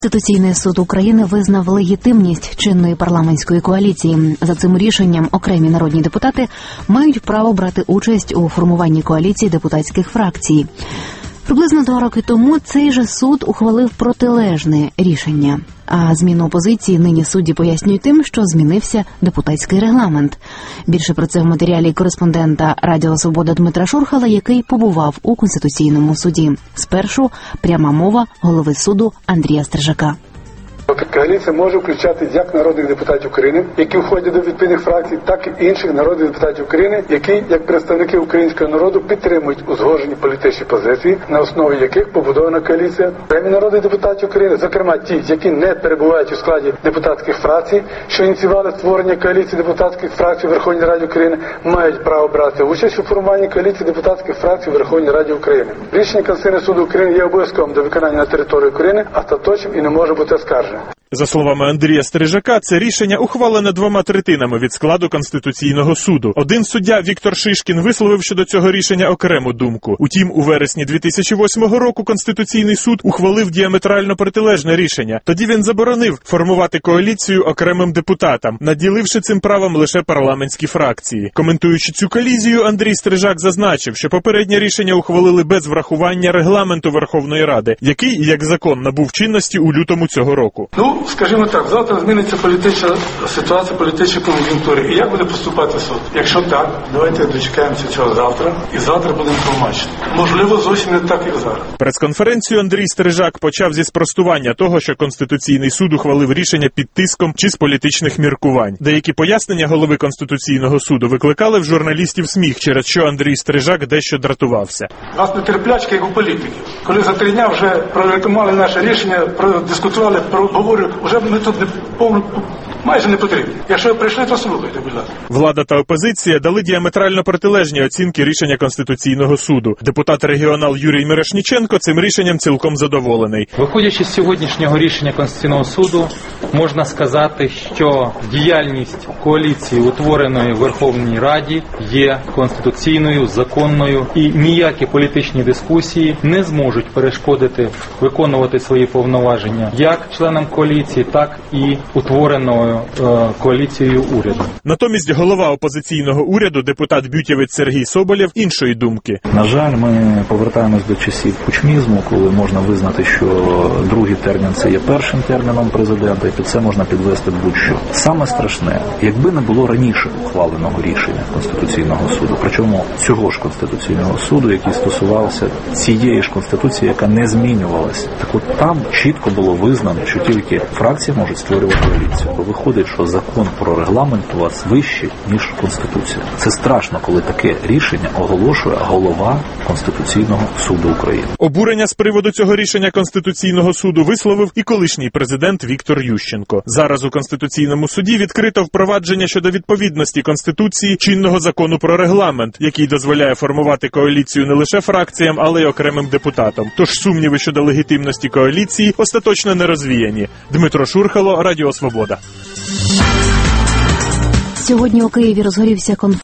Конституційний суд України визнав легітимність чинної парламентської коаліції. За цим рішенням окремі народні депутати мають право брати участь у формуванні коаліції депутатських фракцій. Приблизно 2 роки тому цей же суд ухвалив протилежне рішення. А зміну опозиції нині судді пояснюють тим, що змінився депутатський регламент. Більше про це в матеріалі кореспондента Радіо Свобода Дмитра Шурхала, який побував у Конституційному суді. Спершу пряма мова голови суду Андрія Стрижака. Коаліція може включати як народних депутатів України, які входять до відповідних фракцій, так і інших народних депутатів України, які, як представники українського народу, підтримують узгоджені політичні позиції, на основі яких побудована коаліція. Окремі народних депутатів України, зокрема ті, які не перебувають у складі депутатських фракцій, що ініціювали створення коаліції депутатських фракцій Верховної Ради України, мають право брати участь у формуванні коаліції депутатських фракцій Верховної Ради України. Рішення Конституційного суду України є обов'язковим до виконання на території України, остаточним і не може бути оскарженим. За словами Андрія Стрижака, це рішення ухвалене 2/3 від складу Конституційного суду. Один суддя Віктор Шишкін висловив щодо цього рішення окрему думку. Утім, у вересні 2008 року Конституційний суд ухвалив діаметрально протилежне рішення. Тоді він заборонив формувати коаліцію окремим депутатам, наділивши цим правом лише парламентські фракції. Коментуючи цю колізію, Андрій Стрижак зазначив, що попереднє рішення ухвалили без врахування регламенту Верховної Ради, який, як закон, набув чинності у лютому цього року. Скажімо так, завтра зміниться політична ситуація, політичні кон'юнктури. І як буде поступати суд? Якщо так, давайте дочекаємося цього завтра, і завтра будемо тлумачити. Можливо, зовсім не так, як зараз. Прес-конференцію Андрій Стрижак почав зі спростування того, що Конституційний суд ухвалив рішення під тиском чи з політичних міркувань. Деякі пояснення голови Конституційного суду викликали в журналістів сміх, через що Андрій Стрижак дещо дратувався. Нас нетерплячка, як у політиків. Коли за 3 дня вже прорекомендували наше рішення, продискутували, проговорили, вже ми тут майже не потрібні. Якщо ви прийшли, то слухайте, будь ласка. Влада та опозиція дали діаметрально протилежні оцінки рішення Конституційного суду. Депутат-регіонал Юрій Мірошніченко цим рішенням цілком задоволений. Виходячи з сьогоднішнього рішення Конституційного суду, можна сказати, що діяльність коаліції, утвореної в Верховній Раді, є конституційною, законною, і ніякі політичні дискусії не зможуть перешкодити виконувати свої повноваження як членам коаліції, так і утвореною коаліцією уряду. Натомість голова опозиційного уряду, депутат Бютєвець Сергій Соболєв, іншої думки. На жаль, ми повертаємось до часів кучмізму, коли можна визнати, що другий термін – це є першим терміном президента, і під це можна підвести будь-що. Саме страшне, якби не було раніше ухваленого рішення Конституційного суду, причому цього ж Конституційного суду, який стосувався цієї ж Конституції, яка не змінювалася. Так от там чітко було визнано, що тільки фракції можуть створювати коаліцію. Бо виходить, що закон про регламент у вас вищий, ніж Конституція. Це страшно, коли таке рішення оголошує голова Конституційного суду України. Обурення з приводу цього рішення Конституційного суду висловив і колишній президент Віктор Ющенко. Зараз у Конституційному суді відкрито впровадження щодо відповідності Конституції чинного закону про регламент, який дозволяє формувати коаліцію не лише фракціям, але й окремим депутатам. Тож сумніви щодо легітимності коаліції остаточно не розвіяні. Дмитро Шурхало, Радіо Свобода. Сьогодні у Києві розгорівся конфлікт